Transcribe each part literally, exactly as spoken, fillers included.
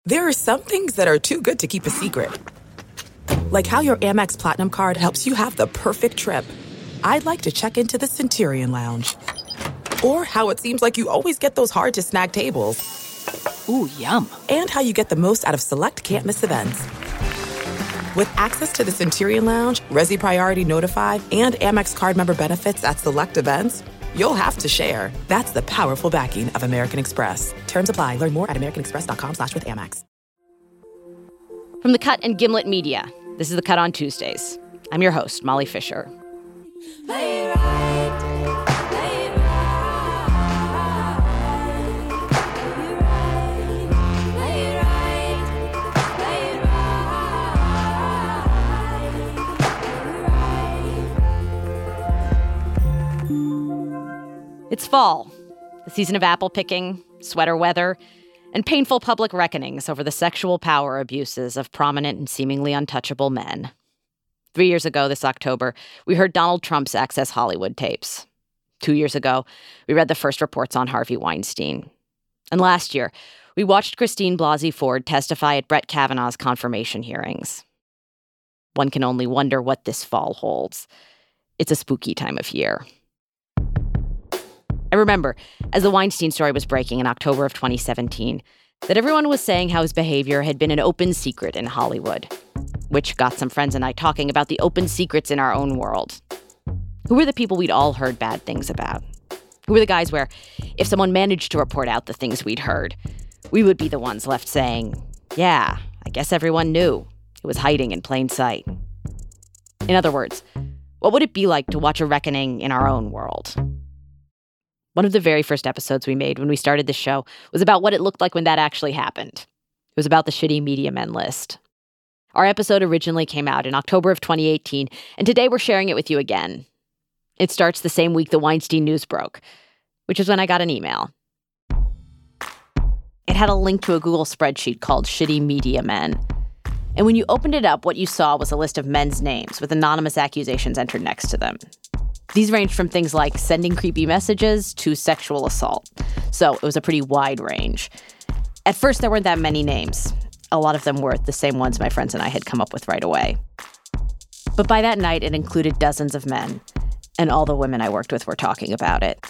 There are some things that are too good to keep a secret. Like how your Amex Platinum card helps you have the perfect trip. I'd like to check into the Centurion Lounge. Or how it seems like you always get those hard-to-snag tables. Ooh, yum. And how you get the most out of select can't-miss events. With access to the Centurion Lounge, Resi Priority Notified, and Amex card member benefits at select events, you'll have to share. That's the powerful backing of American Express. Terms apply. Learn more at americanexpress.com slash with Amex. From The Cut and Gimlet Media, this is The Cut on Tuesdays. I'm your host, Molly Fisher. Play it right, play it right, play it right, play it right. It's fall, the season of apple picking, sweater weather, and painful public reckonings over the sexual power abuses of prominent and seemingly untouchable men. Three years ago this October, we heard Donald Trump's Access Hollywood tapes. Two years ago, we read the first reports on Harvey Weinstein. And last year, we watched Christine Blasey Ford testify at Brett Kavanaugh's confirmation hearings. One can only wonder what this fall holds. It's a spooky time of year. I remember, as the Weinstein story was breaking in October of twenty seventeen, that everyone was saying how his behavior had been an open secret in Hollywood, which got some friends and I talking about the open secrets in our own world. Who were the people we'd all heard bad things about? Who were the guys where, if someone managed to report out the things we'd heard, we would be the ones left saying, yeah, I guess everyone knew. It was hiding in plain sight. In other words, what would it be like to watch a reckoning in our own world? One of the very first episodes we made when we started this show was about what it looked like when that actually happened. It was about the shitty media men list. Our episode originally came out in October of twenty eighteen, and today we're sharing it with you again. It starts the same week the Weinstein news broke, which is when I got an email. It had a link to a Google spreadsheet called Shitty Media Men. And when you opened it up, what you saw was a list of men's names with anonymous accusations entered next to them. These ranged from things like sending creepy messages to sexual assault. So it was a pretty wide range. At first, there weren't that many names. A lot of them were the same ones my friends and I had come up with right away. But by that night, it included dozens of men. And all the women I worked with were talking about it.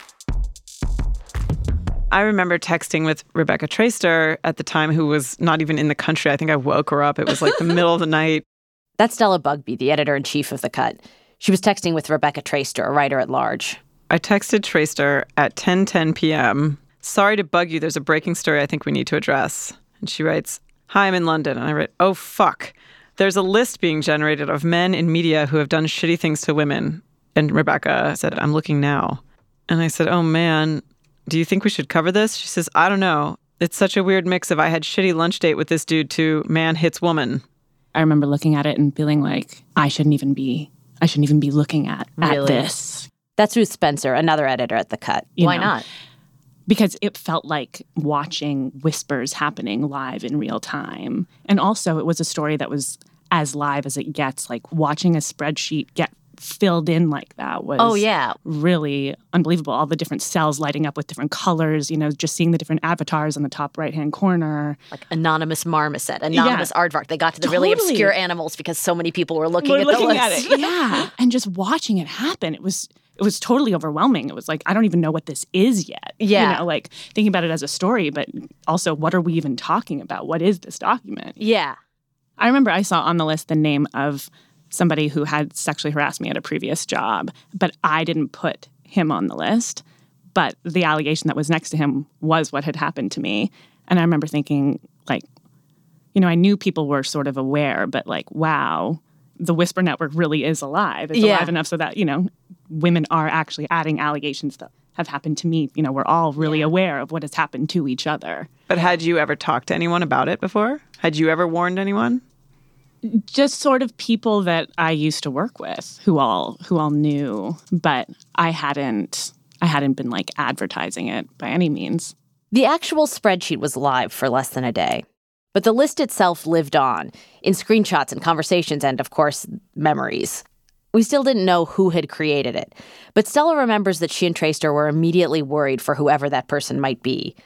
I remember texting with Rebecca Traister at the time, who was not even in the country. I think I woke her up. It was like the middle of the night. That's Stella Bugbee, the editor-in-chief of The Cut. She was texting with Rebecca Traister, a writer at large. I texted Traister at ten ten p.m. Sorry to bug you. There's a breaking story I think we need to address. And she writes, hi, I'm in London. And I write, oh, fuck. There's a list being generated of men in media who have done shitty things to women. And Rebecca said, I'm looking now. And I said, oh, man, do you think we should cover this? She says, I don't know. It's such a weird mix of I had shitty lunch date with this dude to man hits woman. I remember looking at it and feeling like I shouldn't even be I shouldn't even be looking at, at really? this. That's Ruth Spencer, another editor at The Cut. You Why know, not? Because it felt like watching whispers happening live in real time. And also, it was a story that was as live as it gets. Like, watching a spreadsheet get filled in like that was oh, yeah. really unbelievable. All the different cells lighting up with different colors, you know, just seeing the different avatars in the top right-hand corner. Like anonymous marmoset, anonymous yeah. aardvark. They got to the totally. really obscure animals because so many people were looking we're at looking the at list. It. Yeah, and just watching it happen, it was it was totally overwhelming. It was like, I don't even know what this is yet. Yeah. You know, like thinking about it as a story, but also what are we even talking about? What is this document? Yeah. I remember I saw on the list the name of somebody who had sexually harassed me at a previous job, but I didn't put him on the list. But the allegation that was next to him was what had happened to me. And I remember thinking, like, you know, I knew people were sort of aware, but like, wow, the Whisper Network really is alive. It's yeah. alive enough so that, you know, women are actually adding allegations that have happened to me. You know, we're all really yeah. aware of what has happened to each other. But had you ever talked to anyone about it before? Had you ever warned anyone? Just sort of people that I used to work with who all who all knew, but I hadn't I hadn't been like advertising it by any means. The actual spreadsheet was live for less than a day, but the list itself lived on in screenshots and conversations and, of course, memories. We still didn't know who had created it, but Stella remembers that she and Traister were immediately worried for whoever that person might be.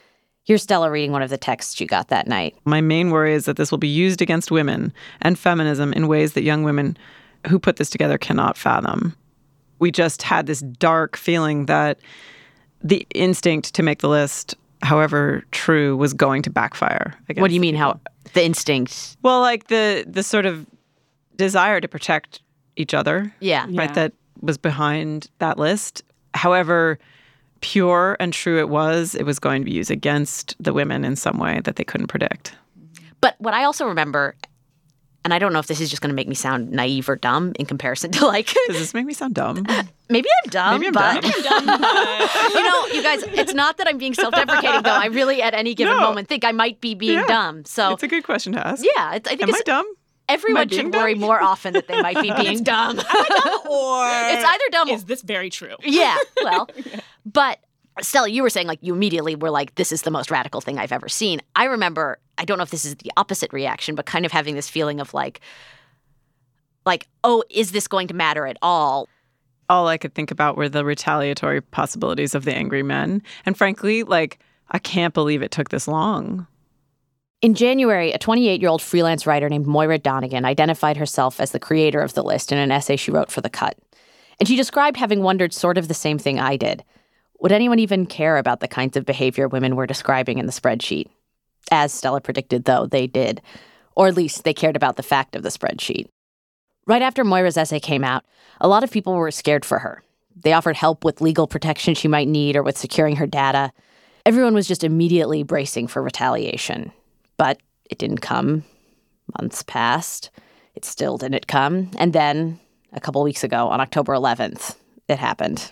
Here's Stella reading one of the texts she got that night. My main worry is that this will be used against women and feminism in ways that young women who put this together cannot fathom. We just had this dark feeling that the instinct to make the list, however true, was going to backfire. What do you mean, how the instinct? Well, like the the sort of desire to protect each other. Yeah. Right, Yeah. that was behind that list. However pure and true it was, it was going to be used against the women in some way that they couldn't predict. But what I also remember, and I don't know if this is just going to make me sound naive or dumb in comparison to like, Does this make me sound dumb? maybe I'm dumb, Maybe I'm but dumb. you know, you guys, it's not that I'm being self-deprecating though. I really at any given No. moment think I might be being Yeah. dumb. So It's a good question to ask. yeah, it's, I think Am it's, I dumb? everyone Am I being should worry dumb? more often that they might be being dumb. Or It's either dumb or is this very true? yeah, well, but Stella, you were saying like you immediately were like, this is the most radical thing I've ever seen. I remember, I don't know if this is the opposite reaction, but kind of having this feeling of like, like, oh, is this going to matter at all? All I could think about were the retaliatory possibilities of the angry men. And frankly, like, I can't believe it took this long. In January, a twenty-eight-year-old freelance writer named Moira Donegan identified herself as the creator of the list in an essay she wrote for The Cut. And she described having wondered sort of the same thing I did. Would anyone even care about the kinds of behavior women were describing in the spreadsheet? As Stella predicted, though, they did. Or at least they cared about the fact of the spreadsheet. Right after Moira's essay came out, a lot of people were scared for her. They offered help with legal protection she might need or with securing her data. Everyone was just immediately bracing for retaliation. But it didn't come. Months passed. It still didn't come. And then, a couple weeks ago, on October eleventh, it happened.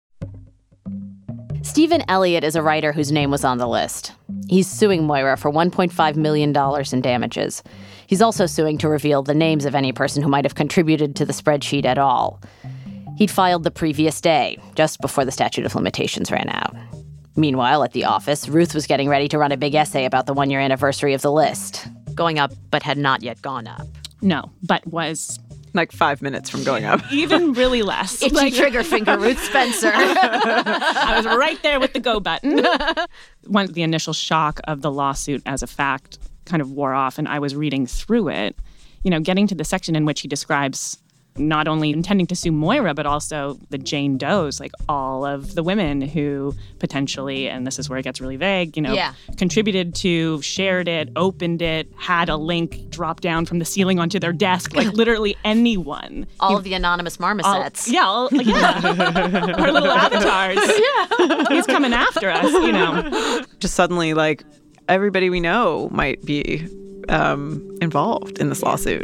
Stephen Elliott is a writer whose name was on the list. He's suing Moira for one point five million dollars in damages. He's also suing to reveal the names of any person who might have contributed to the spreadsheet at all. He'd filed the previous day, just before the statute of limitations ran out. Meanwhile, at the office, Ruth was getting ready to run a big essay about the one-year anniversary of the list. Going up, but had not yet gone up. No, but was Like five minutes from going up. even really less. Itchy Like, trigger finger, Ruth Spencer. I was right there with the go button. Once the initial shock of the lawsuit as a fact kind of wore off and I was reading through it, you know, getting to the section in which he describes not only intending to sue Moira, but also the Jane Does, like all of the women who potentially, and this is where it gets really vague, you know, Yeah. contributed to, shared it, opened it, had a link drop down from the ceiling onto their desk, like literally anyone. All of the anonymous All, marmosets. yeah, all, yeah. Our little avatars. Yeah. He's coming after us, you know. Just suddenly, like, everybody we know might be um, involved in this lawsuit.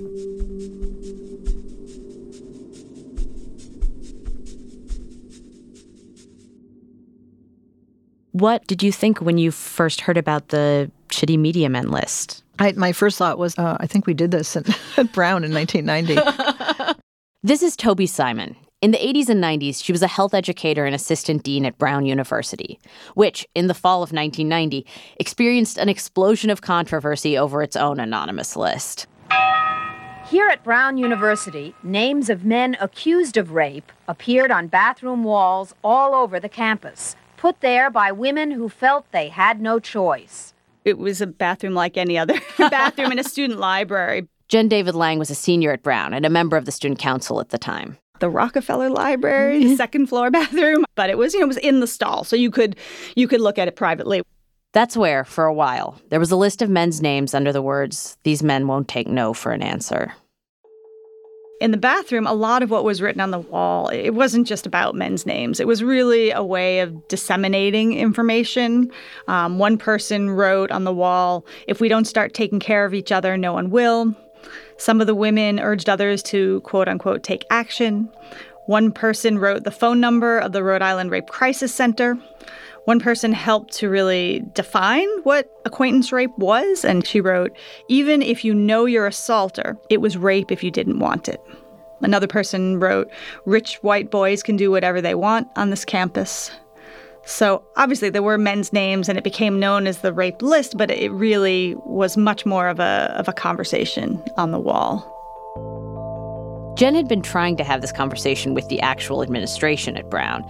What did you think when you first heard about the shitty media men list? I, my first thought was, uh, I think we did this at, at Brown in nineteen ninety. This is Toby Simon. In the eighties and nineties, she was a health educator and assistant dean at Brown University, which, in the fall of nineteen ninety, experienced an explosion of controversy over its own anonymous list. Here at Brown University, names of men accused of rape appeared on bathroom walls all over the campus, put there by women who felt they had no choice. It was a bathroom like any other bathroom in a student library. Jen David Lang was a senior at Brown and a member of the student council at the time. The Rockefeller Library, the second floor bathroom, but it was, you know, it was in the stall, so you could you could look at it privately. That's where, for a while, there was a list of men's names under the words, "These men won't take no for an answer." In the bathroom, a lot of what was written on the wall, it wasn't just about men's names. It was really a way of disseminating information. Um, one person wrote on the wall, "If we don't start taking care of each other, no one will." Some of the women urged others to, quote unquote, take action. One person wrote the phone number of the Rhode Island Rape Crisis Center. One person helped to really define what acquaintance rape was, and she wrote, "Even if you know your assaulter, it was rape if you didn't want it." Another person wrote, "Rich white boys can do whatever they want on this campus." So obviously there were men's names and it became known as the rape list, but it really was much more of a of a conversation on the wall. Jen had been trying to have this conversation with the actual administration at Brown.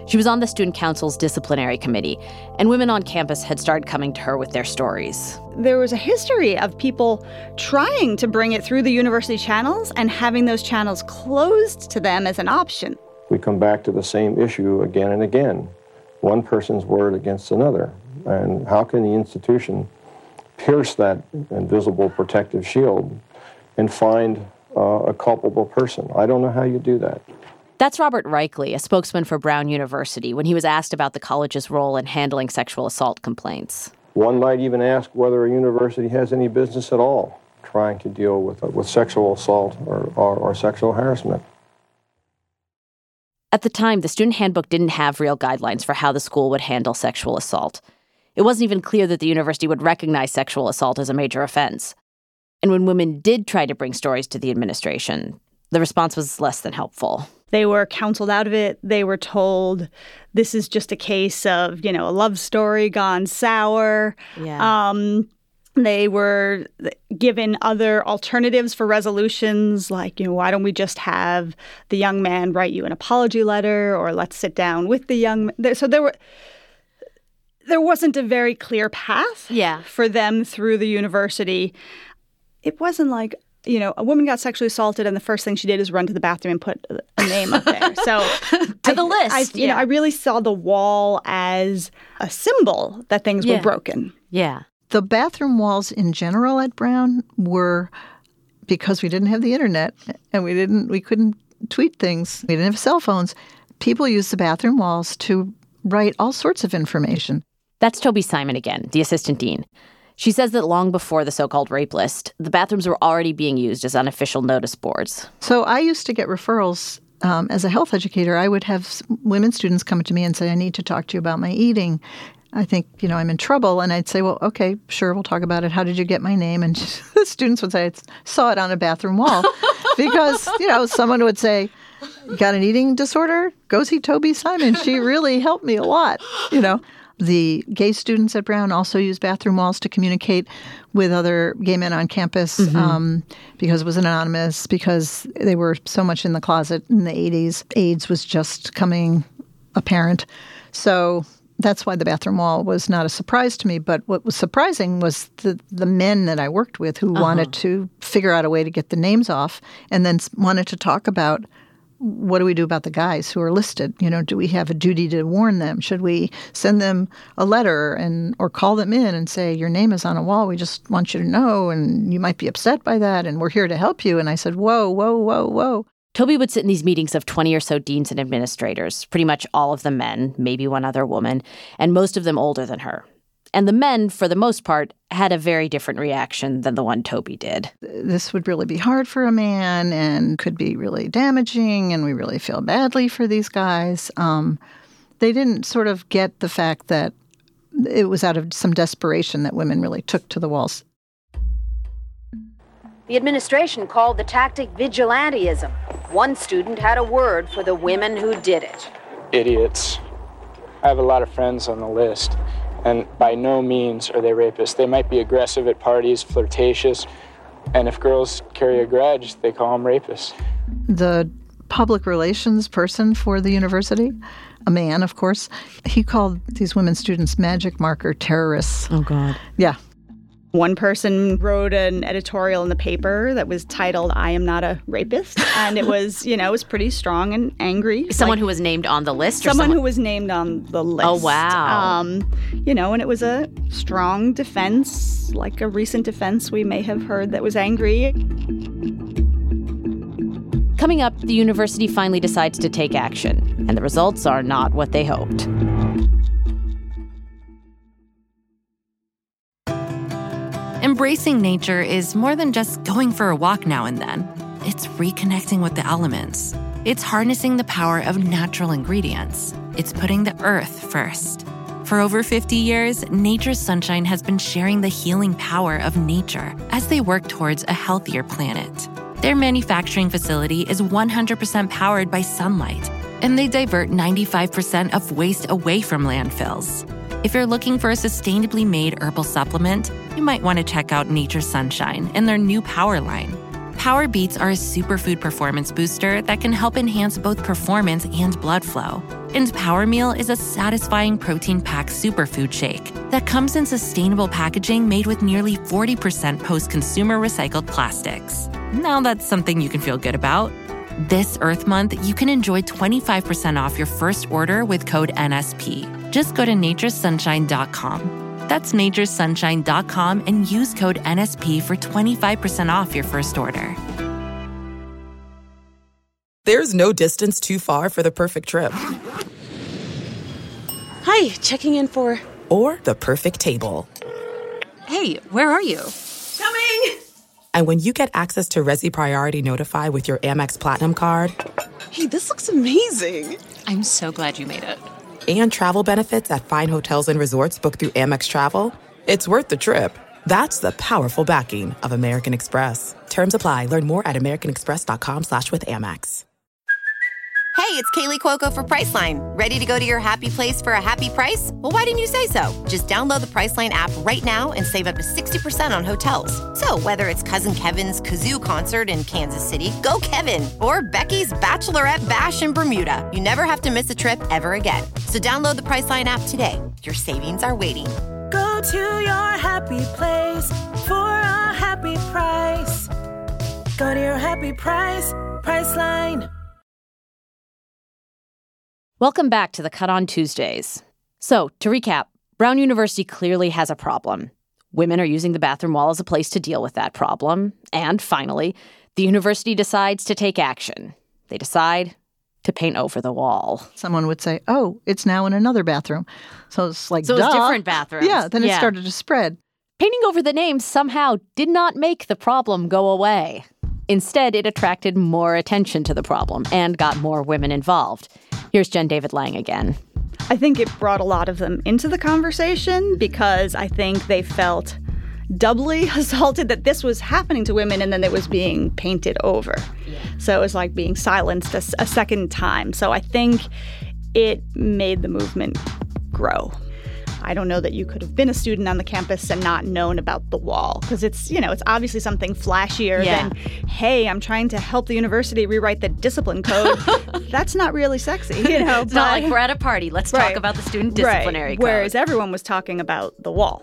She was on the student council's disciplinary committee, and women on campus had started coming to her with their stories. There was a history of people trying to bring it through the university channels and having those channels closed to them as an option. We come back to the same issue again and again, one person's word against another. And how can the institution pierce that invisible protective shield and find uh, a culpable person? I don't know how you do that. That's Robert Reichley, a spokesman for Brown University, when he was asked about the college's role in handling sexual assault complaints. One might even ask whether a university has any business at all trying to deal with, with sexual assault or, or, or sexual harassment. At the time, the student handbook didn't have real guidelines for how the school would handle sexual assault. It wasn't even clear that the university would recognize sexual assault as a major offense. And when women did try to bring stories to the administration, the response was less than helpful. They were counseled out of it. They were told this is just a case of, you know, a love story gone sour. Yeah. Um, they were given other alternatives for resolutions, like, you know, why don't we just have the young man write you an apology letter, or let's sit down with the young man. So there were, there wasn't a very clear path yeah. for them through the university. It wasn't like, you know, a woman got sexually assaulted and the first thing she did is run to the bathroom and put a name up there. So to the list. I, you yeah. know, I really saw the wall as a symbol that things yeah. were broken. Yeah. The bathroom walls in general at Brown were, because we didn't have the internet and we didn't, we couldn't tweet things, we didn't have cell phones, people used the bathroom walls to write all sorts of information. That's Toby Simon again, the assistant dean. She says that long before the so-called rape list, the bathrooms were already being used as unofficial notice boards. So I used to get referrals. Um, as a health educator, I would have women students come to me and say, I need to talk to you about my eating. I think, you know, I'm in trouble. And I'd say, well, okay, sure, we'll talk about it. How did you get my name? And the students would say, I saw it on a bathroom wall. Because, you know, someone would say, you got an eating disorder? Go see Toby Simon. She really helped me a lot, you know. The gay students at Brown also used bathroom walls to communicate with other gay men on campus mm-hmm. um, because it was anonymous, because they were so much in the closet in the eighties. AIDS was just coming apparent. So that's why the bathroom wall was not a surprise to me. But what was surprising was the, the men that I worked with who uh-huh. wanted to figure out a way to get the names off and then wanted to talk about, what do we do about the guys who are listed? You know, do we have a duty to warn them? Should we send them a letter and or call them in and say, your name is on a wall, we just want you to know, and you might be upset by that, and we're here to help you. And I said, whoa, whoa, whoa, whoa. Toby would sit in these meetings of twenty or so deans and administrators, pretty much all of them men, maybe one other woman, and most of them older than her. And the men, for the most part, had a very different reaction than the one Toby did. This would really be hard for a man and could be really damaging, and we really feel badly for these guys. Um, they didn't sort of get the fact that it was out of some desperation that women really took to the walls. The administration called the tactic vigilantism. One student had a word for the women who did it. Idiots. I have a lot of friends on the list. And by no means are they rapists. They might be aggressive at parties, flirtatious, and if girls carry a grudge, they call them rapists. The public relations person for the university, a man, of course, he called these women students magic marker terrorists. Oh, God. Yeah. One person wrote an editorial in the paper that was titled, I am not a rapist. And it was, you know, it was pretty strong and angry. Someone like, who was named on the list? Someone, or someone who was named on the list. Oh, wow. Um, you know, and it was a strong defense, like a recent defense we may have heard that was angry. Coming up, the university finally decides to take action, and the results are not what they hoped. Embracing nature is more than just going for a walk now and then. It's reconnecting with the elements. It's harnessing the power of natural ingredients. It's putting the earth first. For over fifty years, Nature's Sunshine has been sharing the healing power of nature as they work towards a healthier planet. Their manufacturing facility is one hundred percent powered by sunlight, and they divert ninety-five percent of waste away from landfills. If you're looking for a sustainably made herbal supplement, you might want to check out Nature's Sunshine and their new Power line. Power Beets are a superfood performance booster that can help enhance both performance and blood flow. And Power Meal is a satisfying protein-packed superfood shake that comes in sustainable packaging made with nearly forty percent post-consumer recycled plastics. Now that's something you can feel good about. This Earth Month, you can enjoy twenty-five percent off your first order with code N S P. Just go to nature's sunshine dot com. That's nature's sunshine dot com and use code N S P for twenty-five percent off your first order. There's no distance too far for the perfect trip. Hi, checking in for... Or the perfect table. Hey, where are you? Coming! And when you get access to Resi Priority Notify with your Amex Platinum card... Hey, this looks amazing. I'm so glad you made it. And travel benefits at fine hotels and resorts booked through Amex Travel, it's worth the trip. That's the powerful backing of American Express. Terms apply. Learn more at americanexpress.com slash with Amex. Hey, it's Kaylee Cuoco for Priceline. Ready to go to your happy place for a happy price? Well, why didn't you say so? Just download the Priceline app right now and save up to sixty percent on hotels. So whether it's Cousin Kevin's Kazoo Concert in Kansas City, go Kevin, or Becky's Bachelorette Bash in Bermuda, you never have to miss a trip ever again. So download the Priceline app today. Your savings are waiting. Go to your happy place for a happy price. Go to your happy price, Priceline. Welcome back to the Cut on Tuesdays. So, to recap, Brown University clearly has a problem. Women are using the bathroom wall as a place to deal with that problem. And finally, the university decides to take action. They decide to paint over the wall. Someone would say, oh, it's now in another bathroom. So it's like, So duh. it's different bathrooms. Yeah, then it Yeah. started to spread. Painting over the name somehow did not make the problem go away. Instead, it attracted more attention to the problem and got more women involved. Here's Jen David Lang again. I think it brought a lot of them into the conversation because I think they felt doubly assaulted that this was happening to women and then it was being painted over. Yeah. So it was like being silenced a, a second time. So I think it made the movement grow. I don't know that you could have been a student on the campus and not known about the wall because it's, you know, it's obviously something flashier Yeah. than, hey, I'm trying to help the university rewrite the discipline code. That's not really sexy, you know. It's not like we're at a party. Let's talk Right. about the student disciplinary right. code. Whereas everyone was talking about the wall.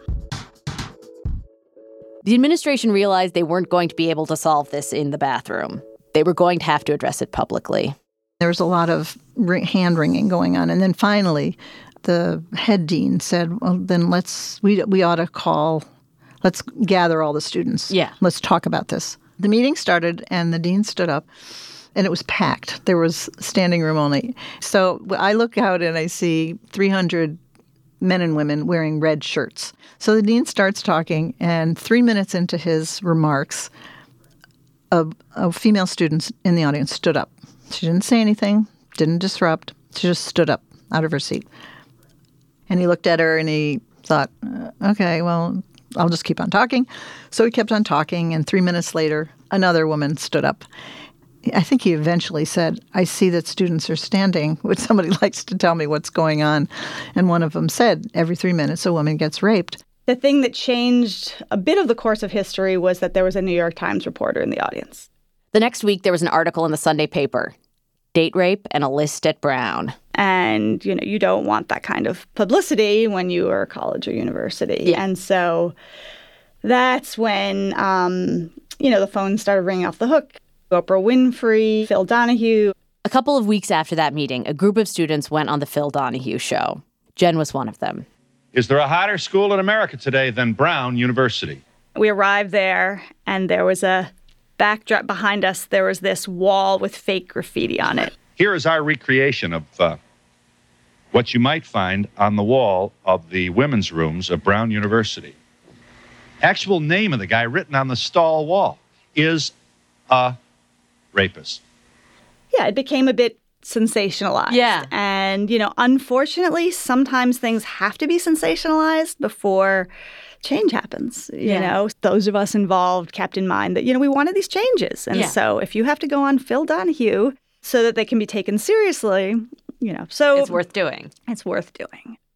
The administration realized they weren't going to be able to solve this in the bathroom. They were going to have to address it publicly. There was a lot of ring- hand-wringing going on. And then finally, the head dean said, well, then let's, we, we ought to call, let's gather all the students. Yeah. Let's talk about this. The meeting started and the dean stood up and it was packed. There was standing room only. So I look out and I see three hundred men and women wearing red shirts. So the dean starts talking and three minutes into his remarks, a, a female student in the audience stood up. She didn't say anything, didn't disrupt. She just stood up out of her seat. And he looked at her and he thought, uh, okay, well, I'll just keep on talking. So he kept on talking, and three minutes later, another woman stood up. I think he eventually said, I see that students are standing. Would somebody likes to tell me what's going on? And one of them said, every three minutes a woman gets raped. The thing that changed a bit of the course of history was that there was a New York Times reporter in the audience. The next week, there was an article in the Sunday paper, Date Rape and a List at Brown. And, you know, you don't want that kind of publicity when you are a college or university. Yeah. And so that's when, um, you know, the phone started ringing off the hook. Oprah Winfrey, Phil Donahue. A couple of weeks after that meeting, a group of students went on the Phil Donahue show. Jen was one of them. Is there a hotter school in America today than Brown University? We arrived there, and there was a backdrop behind us. There was this wall with fake graffiti on it. Here is our recreation of uh, what you might find on the wall of the women's rooms of Brown University. Actual name of the guy written on the stall wall is a rapist. Yeah, it became a bit sensationalized. Yeah. And, you know, unfortunately, sometimes things have to be sensationalized before change happens. You Yeah. know, those of us involved kept in mind that, you know, we wanted these changes. And Yeah. so if you have to go on Phil Donahue so that they can be taken seriously, you know, so It's worth doing. It's worth doing.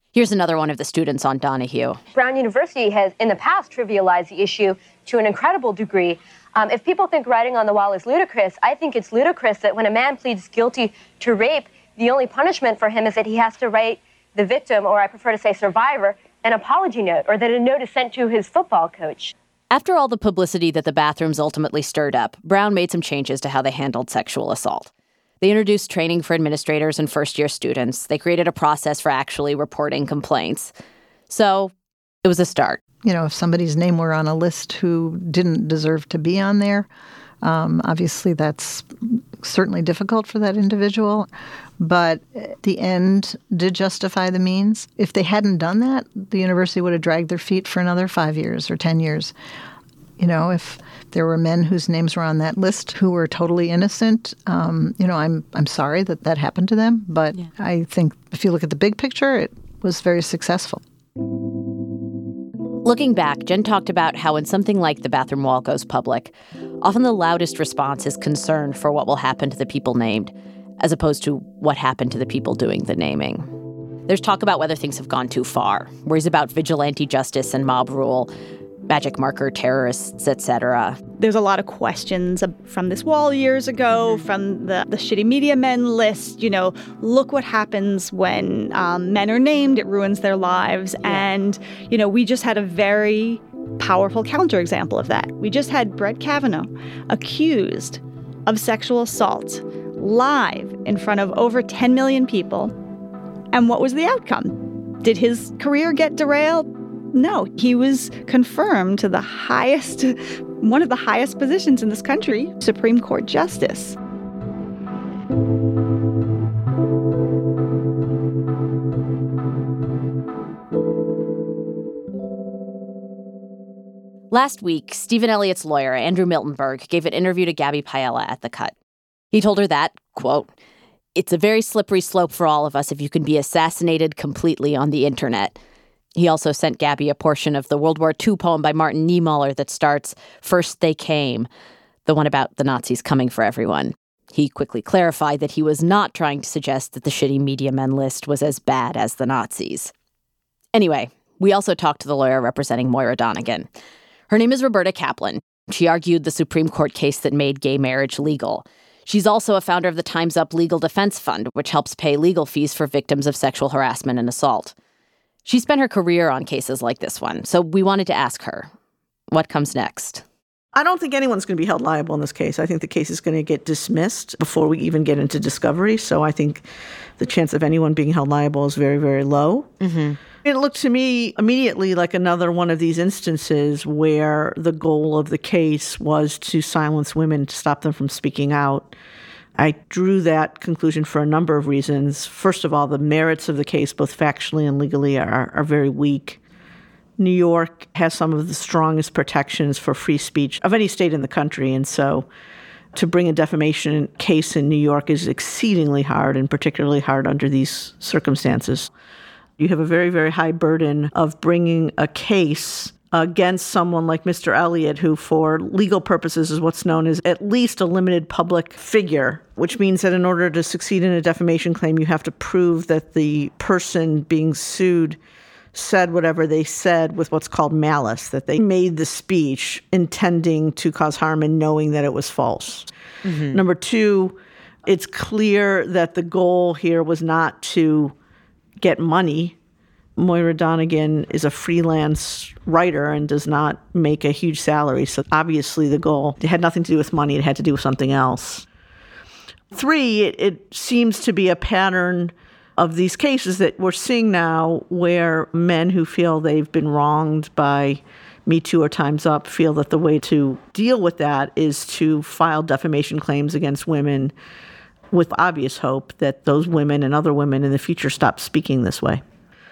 Here's another one of the students on Donahue. Brown University has, in the past, trivialized the issue to an incredible degree. Um, if people think writing on the wall is ludicrous, I think it's ludicrous that when a man pleads guilty to rape, the only punishment for him is that he has to write the victim, or I prefer to say survivor, an apology note, or that a note is sent to his football coach. After all the publicity that the bathrooms ultimately stirred up, Brown made some changes to how they handled sexual assault. They introduced training for administrators and first-year students. They created a process for actually reporting complaints. So it was a start. You know, if somebody's name were on a list who didn't deserve to be on there, um, obviously that's certainly difficult for that individual. But the end did justify the means. If they hadn't done that, the university would have dragged their feet for another five years or ten years. You know, if there were men whose names were on that list who were totally innocent, um, you know, I'm I'm sorry that that happened to them. But yeah. I think if you look at the big picture, it was very successful. Looking back, Jen talked about how when something like the bathroom wall goes public, often the loudest response is concern for what will happen to the people named, as opposed to what happened to the people doing the naming. There's talk about whether things have gone too far, worries about vigilante justice and mob rule, magic marker terrorists, et cetera. There's a lot of questions from this wall years ago, from the, the shitty media men list. You know, look what happens when um, men are named. It ruins their lives. Yeah. And, you know, we just had a very powerful counterexample of that. We just had Brett Kavanaugh accused of sexual assault live in front of over ten million people. And what was the outcome? Did his career get derailed? No, he was confirmed to the highest, one of the highest positions in this country, Supreme Court Justice. Last week, Stephen Elliott's lawyer, Andrew Miltenberg, gave an interview to Gabby Paella at The Cut. He told her that, quote, "It's a very slippery slope for all of us if you can be assassinated completely on the internet." He also sent Gabby a portion of the World War Two poem by Martin Niemöller that starts, "First they came," the one about the Nazis coming for everyone. He quickly clarified that he was not trying to suggest that the shitty media men list was as bad as the Nazis. Anyway, we also talked to the lawyer representing Moira Donegan. Her name is Roberta Kaplan. She argued the Supreme Court case that made gay marriage legal. She's also a founder of the Time's Up Legal Defense Fund, which helps pay legal fees for victims of sexual harassment and assault. She spent her career on cases like this one, so we wanted to ask her, what comes next? I don't think anyone's going to be held liable in this case. I think the case is going to get dismissed before we even get into discovery, so I think the chance of anyone being held liable is very, very low. Mm-hmm. It looked to me immediately like another one of these instances where the goal of the case was to silence women, to stop them from speaking out. I drew that conclusion for a number of reasons. First of all, the merits of the case, both factually and legally, are, are very weak. New York has some of the strongest protections for free speech of any state in the country, and so to bring a defamation case in New York is exceedingly hard, and particularly hard under these circumstances. You have a very, very high burden of bringing a case against someone like Mister Elliott, who for legal purposes is what's known as at least a limited public figure, which means that in order to succeed in a defamation claim, you have to prove that the person being sued said whatever they said with what's called malice, that they made the speech intending to cause harm and knowing that it was false. Mm-hmm. Number two, it's clear that the goal here was not to get money. Moira Donegan is a freelance writer and does not make a huge salary. So obviously the goal, it had nothing to do with money. It had to do with something else. Three, it, it seems to be a pattern of these cases that we're seeing now where men who feel they've been wronged by Me Too or Time's Up feel that the way to deal with that is to file defamation claims against women with obvious hope that those women and other women in the future stop speaking this way.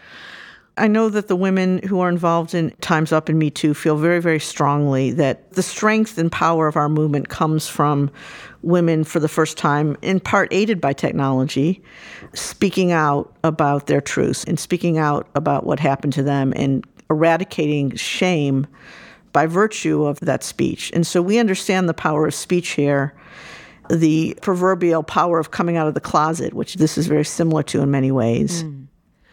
I know that the women who are involved in Time's Up and Me Too feel very, very strongly that the strength and power of our movement comes from women for the first time, in part aided by technology, speaking out about their truths and speaking out about what happened to them and eradicating shame by virtue of that speech. And so we understand the power of speech here, the proverbial power of coming out of the closet, which this is very similar to in many ways. Mm.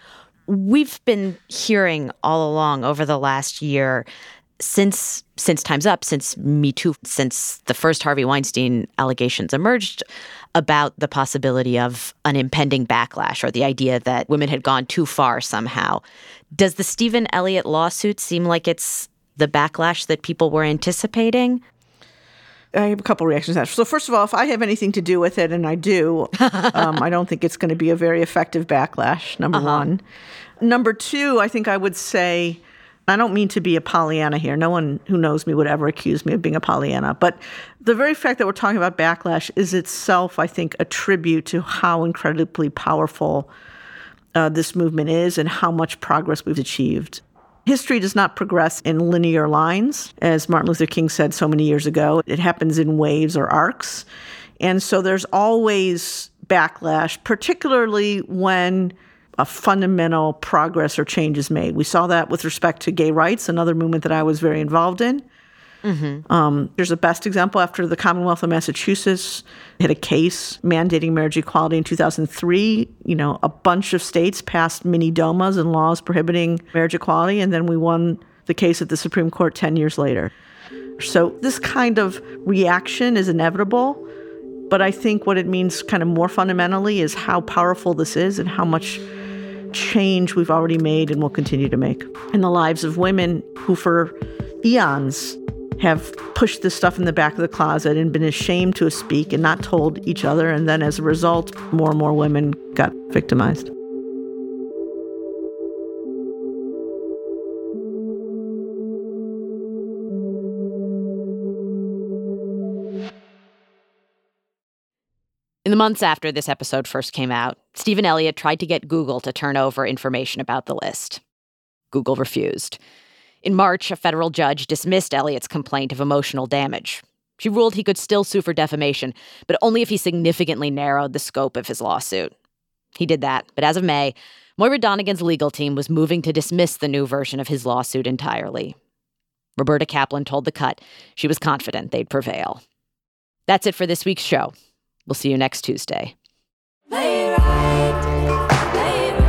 We've been hearing all along over the last year, since since Time's Up, since Me Too, since the first Harvey Weinstein allegations emerged, about the possibility of an impending backlash or the idea that women had gone too far somehow. Does the Stephen Elliott lawsuit seem like it's the backlash that people were anticipating? I have a couple reactions to that. So first of all, if I have anything to do with it, and I do, um, I don't think it's going to be a very effective backlash, number uh-huh. one. Number two, I think I would say, I don't mean to be a Pollyanna here. No one who knows me would ever accuse me of being a Pollyanna. But the very fact that we're talking about backlash is itself, I think, a tribute to how incredibly powerful uh, this movement is and how much progress we've achieved. History does not progress in linear lines, as Martin Luther King said so many years ago. It happens in waves or arcs. And so there's always backlash, particularly when a fundamental progress or change is made. We saw that with respect to gay rights, another movement that I was very involved in. Mm-hmm. Um, there's a best example after the Commonwealth of Massachusetts had a case mandating marriage equality in two thousand three. You know, a bunch of states passed mini DOMAs and laws prohibiting marriage equality, and then we won the case at the Supreme Court ten years later. So this kind of reaction is inevitable, but I think what it means kind of more fundamentally is how powerful this is and how much change we've already made and will continue to make in the lives of women who for eons have pushed this stuff in the back of the closet and been ashamed to speak and not told each other. And then as a result, more and more women got victimized. In the months after this episode first came out, Stephen Elliott tried to get Google to turn over information about the list. Google refused. In March, a federal judge dismissed Elliott's complaint of emotional damage. She ruled he could still sue for defamation, but only if he significantly narrowed the scope of his lawsuit. He did that, but as of May, Moira Donegan's legal team was moving to dismiss the new version of his lawsuit entirely. Roberta Kaplan told The Cut she was confident they'd prevail. That's it for this week's show. We'll see you next Tuesday. Play it right. Play it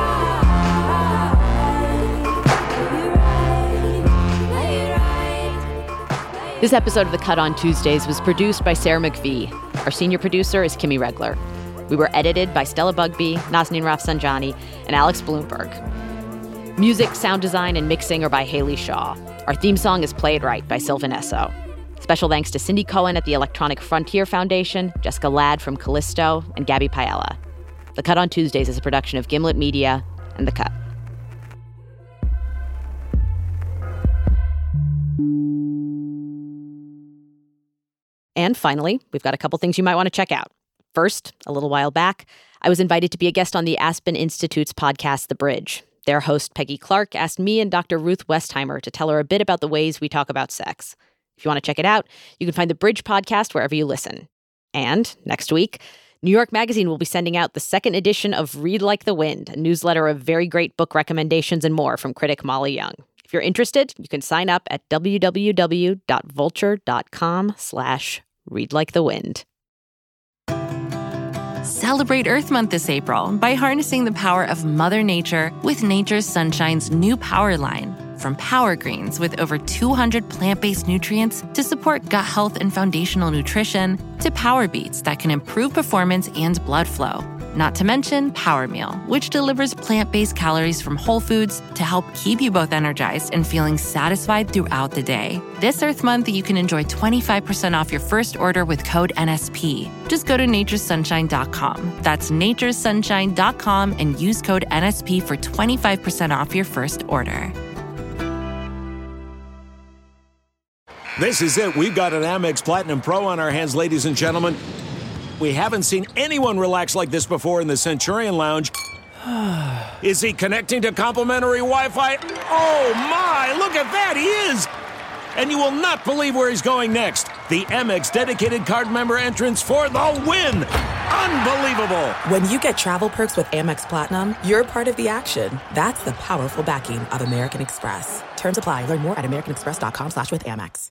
right. This episode of The Cut on Tuesdays was produced by Sarah McVie. Our senior producer is Kimmy Regler. We were edited by Stella Bugbee, Nazanin Rafsanjani, and Alex Bloomberg. Music, sound design, and mixing are by Haley Shaw. Our theme song is Play It Right by Sylvan Esso. Special thanks to Cindy Cohen at the Electronic Frontier Foundation, Jessica Ladd from Callisto, and Gabby Paella. The Cut on Tuesdays is a production of Gimlet Media and The Cut. And finally, we've got a couple things you might want to check out. First, a little while back, I was invited to be a guest on the Aspen Institute's podcast, The Bridge. Their host, Peggy Clark, asked me and Doctor Ruth Westheimer to tell her a bit about the ways we talk about sex. If you want to check it out, you can find the Bridge podcast wherever you listen. And next week, New York Magazine will be sending out the second edition of Read Like the Wind, a newsletter of very great book recommendations and more from critic Molly Young. If you're interested, you can sign up at www.vulture.com slash read like the wind. Celebrate Earth Month this April by harnessing the power of Mother Nature with Nature's Sunshine's new Power line. From Power Greens with over two hundred plant-based nutrients to support gut health and foundational nutrition, to Power Beets that can improve performance and blood flow. Not to mention Power Meal, which delivers plant-based calories from whole foods to help keep you both energized and feeling satisfied throughout the day. This Earth Month, you can enjoy twenty-five percent off your first order with code N S P. Just go to nature's sunshine dot com. That's nature's sunshine dot com and use code N S P for twenty-five percent off your first order. This is it. We've got an Amex Platinum Pro on our hands, ladies and gentlemen. We haven't seen anyone relax like this before in the Centurion Lounge. Is he connecting to complimentary Wi-Fi? Oh, my! Look at that! He is! And you will not believe where he's going next. The Amex dedicated card member entrance for the win! Unbelievable! When you get travel perks with Amex Platinum, you're part of the action. That's the powerful backing of American Express. Terms apply. Learn more at americanexpress.com slash with Amex.